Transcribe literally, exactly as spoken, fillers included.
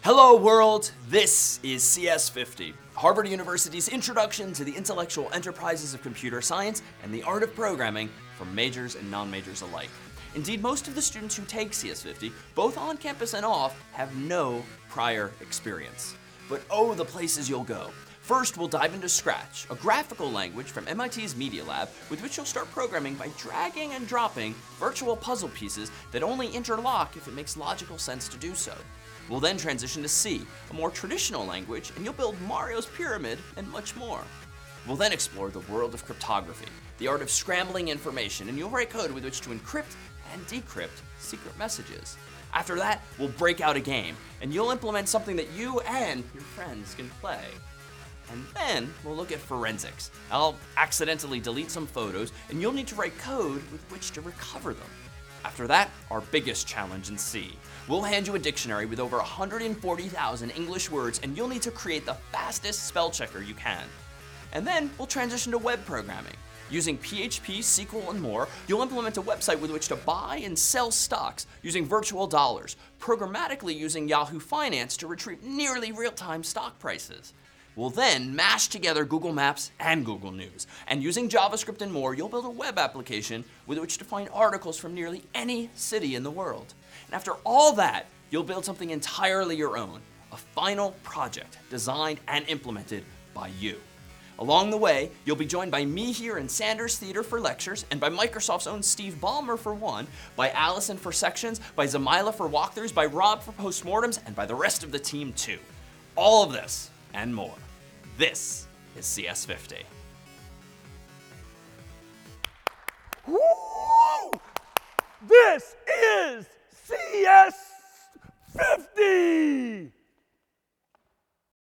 Hello world, this is C S fifty, Harvard University's introduction to the intellectual enterprises of computer science and the art of programming for majors and non-majors alike. Indeed, most of the students who take C S fifty, both on campus and off, have no prior experience. But oh, the places you'll go. First, we'll dive into Scratch, a graphical language from M I T's Media Lab with which you'll start programming by dragging and dropping virtual puzzle pieces that only interlock if it makes logical sense to do so. We'll then transition to C, a more traditional language, and you'll build Mario's Pyramid and much more. We'll then explore the world of cryptography, the art of scrambling information, and you'll write code with which to encrypt and decrypt secret messages. After that, we'll break out a game, and you'll implement something that you and your friends can play. And then we'll look at forensics. I'll accidentally delete some photos, and you'll need to write code with which to recover them. After that, our biggest challenge in C. We'll hand you a dictionary with over one hundred forty thousand English words, and you'll need to create the fastest spell checker you can. And then we'll transition to web programming. Using P H P, S Q L, and more, you'll implement a website with which to buy and sell stocks using virtual dollars, programmatically using Yahoo Finance to retrieve nearly real-time stock prices. We'll then mash together Google Maps and Google News, and using JavaScript and more, you'll build a web application with which to find articles from nearly any city in the world. And after all that, you'll build something entirely your own, a final project designed and implemented by you. Along the way, you'll be joined by me here in Sanders Theater for lectures, and by Microsoft's own Steve Ballmer for one, by Allison for sections, by Zamila for walkthroughs, by Rob for postmortems, and by the rest of the team too. All of this and more. This is C S fifty. Woo! This is C S fifty!